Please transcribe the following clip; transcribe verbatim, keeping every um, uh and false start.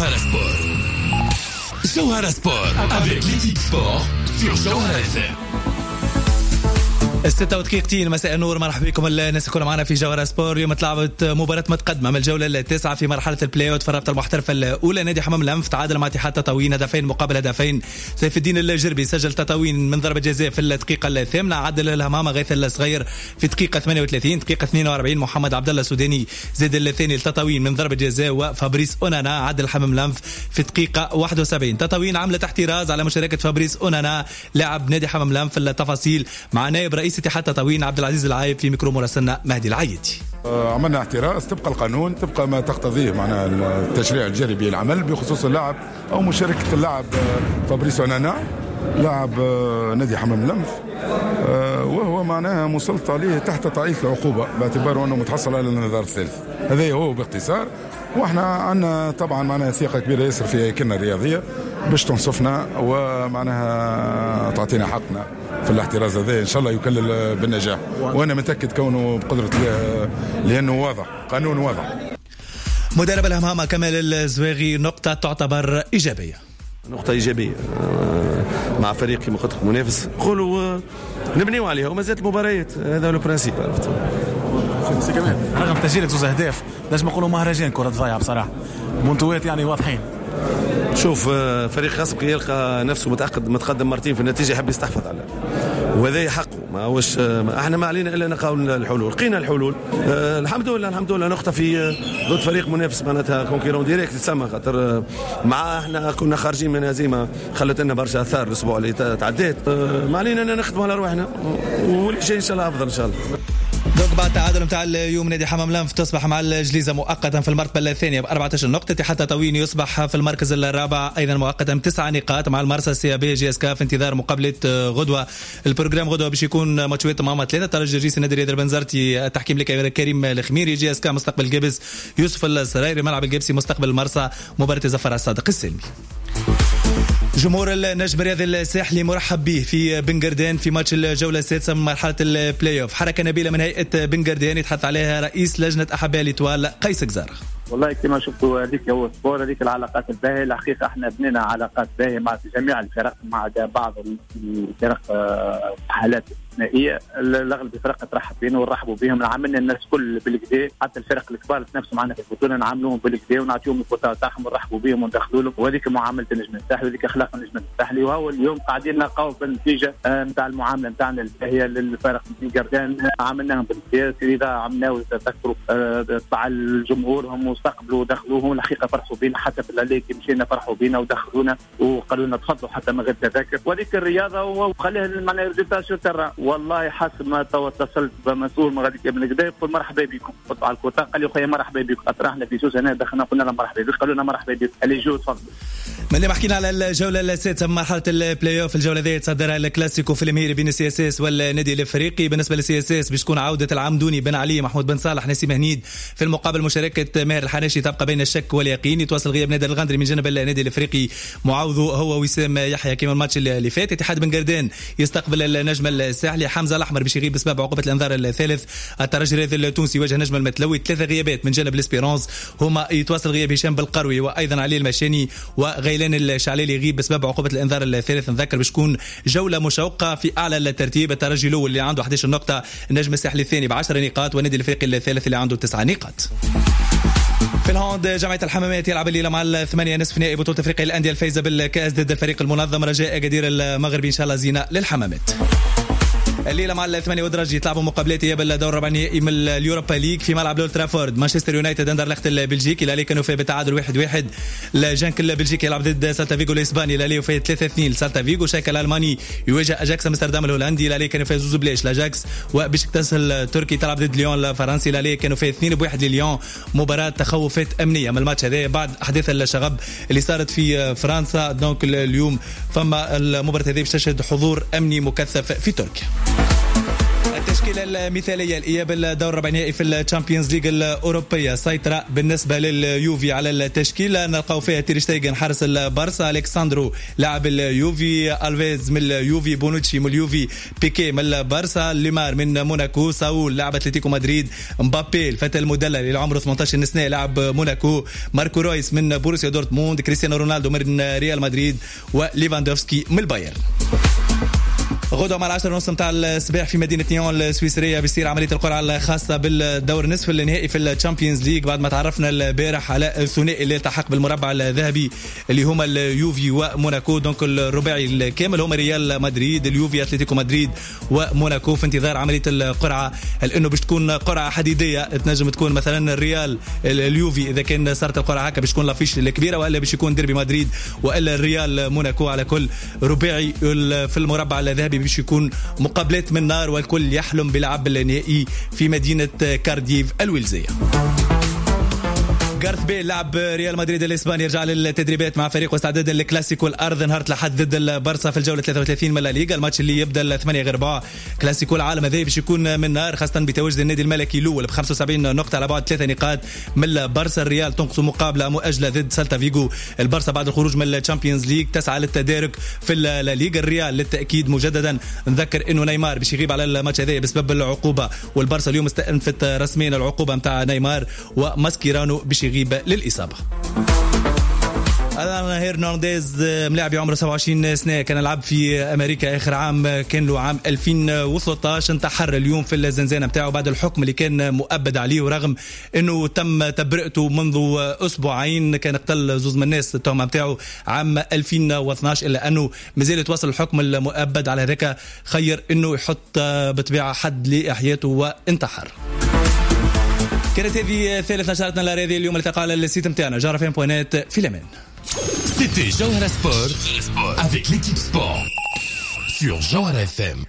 Jawhara Sport. Jawhara Sport avec l'équipe sport sur Jawhara F M. الستة ودقيقتين مساء النور. مرحبا بكم الناس كلهم معنا في جوهرة سبور. اليوم تلعبت مباراة متقدمة من الجولة التاسعة في مرحلة البلاي اوت في الرابطة المحترفة الأولى. نادي حمام الأنف تعادل مع اتحاد تطاوين هدفين مقابل هدفين. سيف الدين الجربي سجل تطاوين من ضربة جزاء في الدقيقة الثامنة. عدل الهمامة غيث الصغير في دقيقة ثمانية وثلاثين. دقيقة اثنين وأربعين محمد عبد الله السوداني زاد الثاني لتطاوين من ضربة جزاء. وفابريس أونانا عدل حمام الأنف في دقيقة واحد وسبعين. تطاوين عملت احتراز على مشاركة فابريس أونانا لاعب نادي حمام الأنف. التفاصيل مع نائب رئيس اتحاد تطاوين عبد العزيز العايب في ميكرو مراسلنا مهدي العيدي. عملنا احتراز طبق القانون، طبق ما تقتضيه معنا التشريع الجربي العمل بخصوص اللاعب او مشاركه اللاعب فابريس أونانا لاعب نادي حمام الأنف، وهو معناها مسلط عليه تحت طائله العقوبه باعتباره انه متحصل على النظر الثالث. هذا هو باختصار. واحنا عندنا طبعا معناها ثقه كبيره ياسر في هيكلنا الرياضيه باش تنصفنا ومعناها تعطينا حقنا في الاحتراز هذا. ان شاء الله يكلل بالنجاح، وانا متاكد كونه بقدره لانه واضح، قانون واضح. مدرب الهمامة كمال الزواغي نقطه تعتبر ايجابيه. نقطة إيجابية مع فريق كما قلت لك منافس نقولوا نبنيو عليها وما زالت المباريات. هذا هو البرانسيب. سي كمان رغم تسجيل زوز أهداف لازم نقولوا مهرجان كرة ضايعة بصراحة، منتويات يعني واضحين. شوف فريق خاص كي يلقى نفسه متأكد متقدم مرتين في النتيجة يحب يستحفظ على وهذا حقه. ما هوش احنا ما علينا الا نلقاو الحلول. لقينا الحلول أه الحمد لله الحمد لله. نقطه في ضد فريق منافس معناتها كونكيرون ديريكت تسمى خاطر مع احنا كنا خارجين من هزيمه خلت لنا برشا اثار الاسبوع اللي تعديت. أه ما علينا ان نخدموا على روحنا واللي جاي ان شاء الله افضل ان شاء الله. دوك بعد التعادل نتاع اليوم نادي حمام الأنف تصبح مع الجليزة مؤقتا في المرتبة الثانية بأربعة عشر نقطة. حتى تطاوين يصبح في المركز الرابع أيضا مؤقتا بتسعة نقاط مع المرسى السي بي جي اس كا في انتظار مقابلة غدوة. البروجرام غدوة باش يكون ماتشات مع ثلاثة. ترجي الرئيسي نادي رياض البنزرتي التحكيم لك كريم الخميري. جي اس كا مستقبل جبس يوسف السرايري. ملعب الجبسي مستقبل المرسى مباراة زفر الصادق السلمي. جمهور النجم الرياضي الساحلي مرحب به في بنغردان في ماتش الجولة السادسة من مرحلة البلاي اوف. حركة نبيلة من هيئة بنغردان يتحدث عليها رئيس لجنة أحباء الإطوال قيس جزارة. والله كما شفتوا هذيك هو السبور، هذيك العلاقات الباهية. الحقيقة احنا بنينا علاقات باهية مع جميع الفرق، مع بعض الفرق حالات استثنائية. الأغلب الفرق ترحب بينا ونرحبوا بهم. عملنا الناس كل بالكدا، حتى الفرق الكبار تنافسوا معنا في البطولة نعاملوهم بالكدا ونعطيهم البطولة تاعهم ونرحبوا بهم وندخلوا لهم. وهذيك معاملة النجم الساحلي وهذيك أخلاق النجم الساحلي. وهو اليوم قاعدين نلقاو بالنتيجة نتاع المعاملة نتاعنا الباهية للفرق في جردان. عملناهم بالكدا إذا عملناه تذكروا طلع الجمهورهم واستقبلوا ودخلوهم. الحقيقة فرحوا بينا، حتى في الليل مشينا فرحوا بينا ودخلونا وقالوا لنا تفضلوا حتى من غير تذاكر. وهذيك الرياضة وخليها المعنى ريزلتا شو ترى. والله حسب ما اتصلت بمسؤول من غاديك ابن كدا يقول مرحبا بكم. قلت على الكوتا قال لي خويا مرحبا بكم. اطرحنا في سوس هنا دخلنا قلنا لهم مرحبا بكم، قالوا لنا مرحبا بكم. اللي جو تفضل. من اللي حكينا على الجوله السادسه من مرحله البلاي اوف. الجوله ذي تصدرها الكلاسيكو في المهيري بين السي اس اس والنادي الافريقي. بالنسبه للسي اس اس باش تكون عوده العمدوني بن علي محمود بن صالح نسيم هنيد. في المقابل مشاركه ماهر الحناشي تبقى بين الشك واليقين. يتواصل غياب نادر الغندري من جانب النادي الافريقي، معوضه هو وسام يحيى كما الماتش اللي فات. اتحاد بنغردان يستقبل النجم الساحلي. حمزه الاحمر باش يغيب بسبب عقوبه الانذار الثالث. الترجي الرياضي التونسي يواجه نجم المتلوي. ثلاثه غيابات من جانب الاسبيرونس هما يتواصل غياب هشام بالقروي وايضا علي المشاني وغيلان الشعلالي يغيب بسبب عقوبه الانذار الثالث. نذكر باش تكون جوله مشوقه في اعلى الترتيب. الترجي الاول اللي عنده أحد عشر نقطه، النجم الساحلي الثاني بعشر نقاط، والنادي الافريقي الثالث اللي عنده تسع نقاط. في الهاند جامعة الحمامات يلعب الليلة مع الثمانية نصف نهائي بطولة افريقيا الأندية الفايزة بالكأس ضد الفريق المنظم رجاء أكادير المغربي. إن شاء الله زينة للحمامات. الليله مع الثمانية ودرجي يتلعبوا مقابلات اياب الدور الربع نهائي من اليوروبا ليج في ملعب اولد ترافورد. مانشستر يونايتد اندرلخت البلجيكي اللي كانوا فيه بالتعادل واحد واحد. الجنك البلجيكي يلعب ضد سالتا فيغو الاسباني اللي فيه ثلاثة اثنين لسالتا فيغو. شايك الالماني يواجه اجاكس امستردام الهولندي اللي كانوا فيه زوز بلاش لاجاكس. وبشكتاس التركي تلعب ضد ليون الفرنسي اللي كانوا فيه اثنين بواحد لليون. مباراه تخوفات امنيه من الماتش هذا بعد احداث الشغب اللي صارت في فرنسا. دونك اليوم فما المباراه هذه باش تشهد حضور امني مكثف في تركيا. التشكيلة المثالية الإياب الدور ربع نهائي في الشامبيونز ليج الأوروبية. سيطرة بالنسبة لليوفي على التشكيلة، نلقاو فيها تير شتيغن حارس البارسا، ألكساندرو لاعب اليوفي، ألفيز من اليوفي، بونوتشي من اليوفي، بيكي من البارسا، ليمار من موناكو، ساول لاعب أتلتيكو مدريد، مبابي الفتى المدلل اللي عمره ثمانية عشر سنة لاعب موناكو، ماركو رويس من بوروسيا دورتموند، كريستيانو رونالدو من ريال مدريد، وليفاندوفسكي من البايرن. غدوة مع العشرة ونص متاع الصباح في مدينة نيون السويسرية بيصير عملية القرعة الخاصة بالدور نصف النهائي في الشامبيونز ليج، بعد ما تعرفنا البارح على الثنائي اللي التحق بالمربع الذهبي اللي هما اليوفي وموناكو. دونك الرباعي الكامل هما ريال مدريد، اليوفي، أتلتيكو مدريد وموناكو، في انتظار عملية القرعة. لأنه باش تكون قرعة حديدية، تنجم تكون مثلا الريال اليوفي إذا كان صارت القرعة هكا باش تكون لافيش الكبيرة، وإلا باش يكون ديربي مدريد وإلا الريال موناكو. على كل رباعي في المربع الذهبي باش يكون مقابلات من نار، والكل يحلم بلعب النهائي في مدينة كارديف الويلزية. غارث بيل لاعب ريال مدريد الاسباني يرجع للتدريبات مع فريق واستعداد للكلاسيكو الارض نهار الأحد ضد البارسا في الجوله ثلاثة وثلاثين من الليغا، الماتش اللي يبدا ثمانية غير أربعة. كلاسيكو العالم هذا باش يكون من نار، خاصه بتواجد النادي الملكي الاول ب خمسة وسبعين نقطه على بعد ثلاثة نقاط من البارسا. الريال تنقص مقابله مؤجله ضد سالتا فيغو. البارسا بعد الخروج من الشامبيونز ليج تسعى للتدارك في الليغا. الريال للتاكيد مجددا نذكر انه نيمار باش يغيب على الماتش هذا بسبب العقوبه، والبارسا اليوم استأنفت رسميا العقوبه نتاع نيمار، وماسكيرانو باش يغيب للإصابة. ألان هيرنانديز ملاعب عمره سبعة وعشرين سنة، كان لعب في أمريكا آخر عام كان له عام ألفين وثلاثة عشر، انتحر اليوم في الزنزانة متاعه بعد الحكم اللي كان مؤبد عليه، ورغم أنه تم تبرئته منذ أسبوعين. كان قتل زوز من الناس التهمة متاعه عام ألفين واثناشر، إلا أنه مازال يتواصل الحكم المؤبد على ذلك، خير أنه يحط بطبيعة حد لإحياته وانتحر. كانت هذه ثالث نشرتنا الرياضية اليوم، التقى على السيت متاعنا جارة فين بوينات في الأمان. C'était Jawhara Sport avec l'équipe sport sur Jawhara F M.